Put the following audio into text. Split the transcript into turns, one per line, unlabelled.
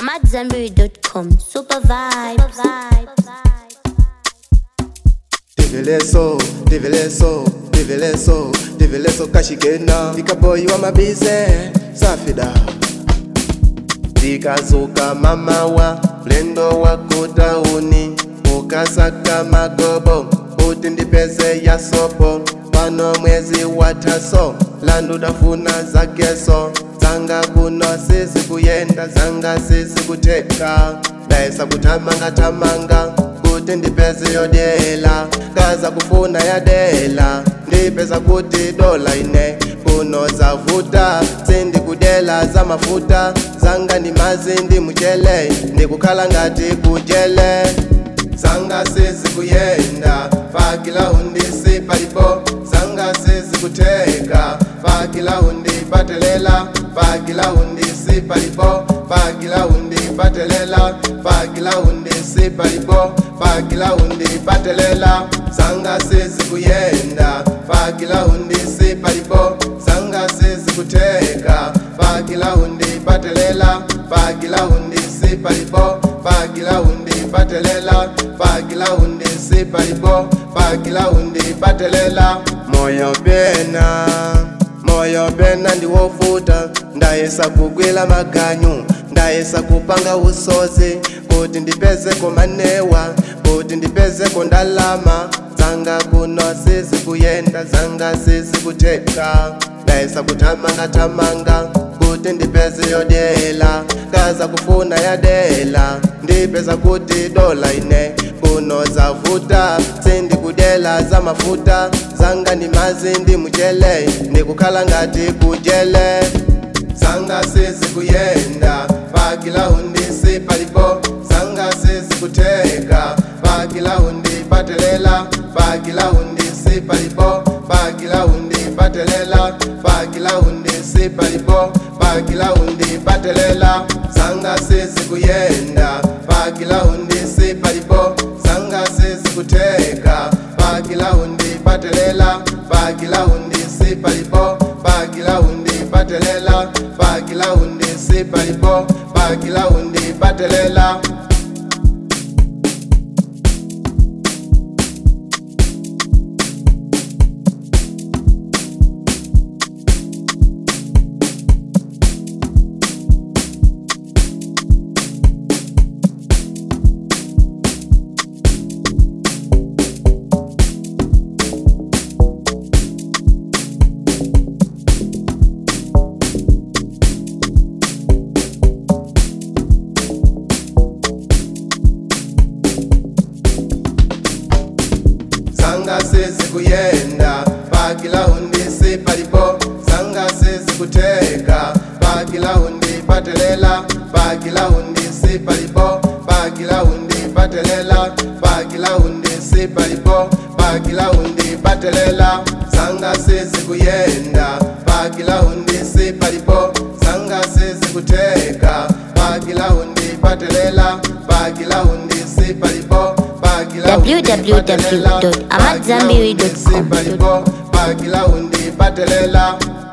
AmadZanbury.com. Super vibes.
Develeso kashikena Ikaboy wa mabize Safida Dikazuka mamawa Lendo wa kutauni Ukasaka magobo Utindipeze ya sopo Pano mwezi wataso Landu dafuna za keso Zanga kuno sisi kuyenda Zanga sisi kuteka Daisa kutamanga Kuti ndipeze yodela Kaza kufuna ya dela Ndipeza kuti dola ine Kuno za vuta Sindi kudela za mafuta Zanga ni mazindi mujele Ndikukala ngati kujele Zanga sisi kuyenda Fakila hundi sipalipo Zanga sisi kuteka Fakila hundi patelela Fakila hundi sipalipo Fakila hundi patelela Fakila hundi sipalipo Fakila hundi patelela Zanga sisi kuyenda Fakila hundi sipalipo Zanga sisi kuteka Fakila hundi patelela Fakila hundi sipalipo Fakila hundi patelela Fakila hundi sipalipo Fakila hundi patelela Moyo bena ndi wofuta Ndaesa kugwila maganyu Ndaesa kupanga usozi Kuti ndipeze kumanewa Kuti ndipeze kundalama Zanga kuno sisi kuyenda Zanga sisi kuteka Ndaesa kutamanga Kuti ndipeze yodela Kaza kufuna ya dela Ndipeza kuti dola ine Kuno za vuta Sindi kudela za mafuta Zanga ni mazindi mujele Ndikukala ngati kujele Zanga sisi kuyenda Fakila hundi sipalipo Zanga sisi kuteka Fakila hundi patelela Fakila hundi sipalipo Fakila hundi patelela Fakila hundi sipalipo Fakila hundi patelela Zanga sisi kuyenda Fakila hundi sipalipo Zanga sisi kuteka Fakila hundi patelela Fakila hundi sipalipo Fakila hundi patelela Fakila hundi sipalipo Fakila hundi patelela Zanga sisi kuyenda Fakila hundi sipalipo Zanga sisi kuteka Fakila hundi patelela Fakila hundi sipalipo Fakila hundi patelela Fakila hundi sipalipo Fakila hundi patelela Zanga sisi kuyenda Fakila hundi sipalipo Zanga sisi kuteka Fakila hundi patelela Fakila hundi sipalipo
www.amadzanbury.com.
Fakila hundi patelela